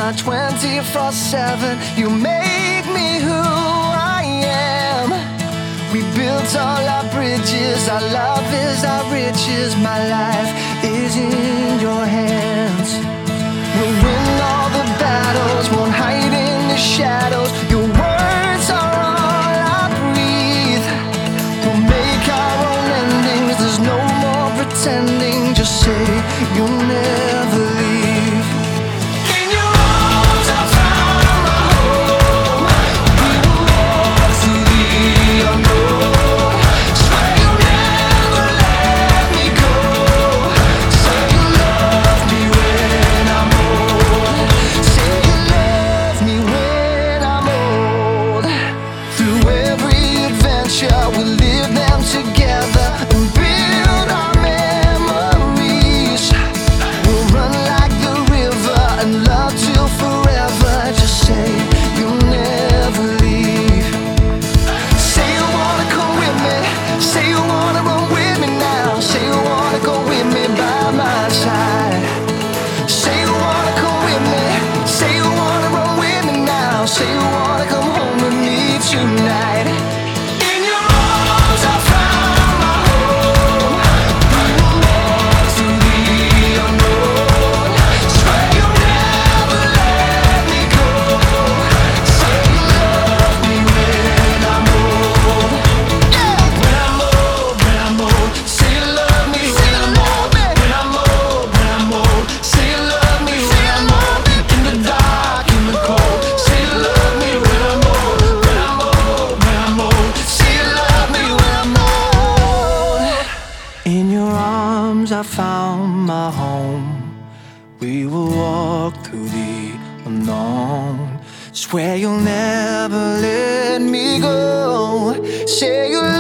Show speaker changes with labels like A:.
A: my 24/7. You make me who I am. We built all our bridges. Our love is our riches. My life is in your hands. We'll win all the battles, won't hide in the shadows. Your words are all I breathe. We'll make our own endings. There's no more pretending. Just say you'll never leave. In your arms I found my home. We will walk through the unknown. Swear you'll never let me go. Say you love me when I'm old. Say you love me when I'm old. Through every adventure we'll live them together and build our memories. We'll run like the river and love till forever. Just say you'll never leave. Say you wanna come with me. Say you wanna run with me now. Say you wanna go with me by my side. Say you wanna come with me. Say you wanna run with me now. Say you wanna come home with me tonight. In your arms I found my home. We will walk through the unknown. Swear you'll never let me go. Say you love me when I'm old. Yeah. When I'm old, when I'm old. Say you love me when I'm old. When I'm old, when I'm old. Say you love me when I'm old. In the dark, in the cold. Say you love me when I'm old. When I'm old, when I'm old. Say you love me when I'm old. In your arms I found my home. We will walk through the unknown. Swear you'll never let me go. Say you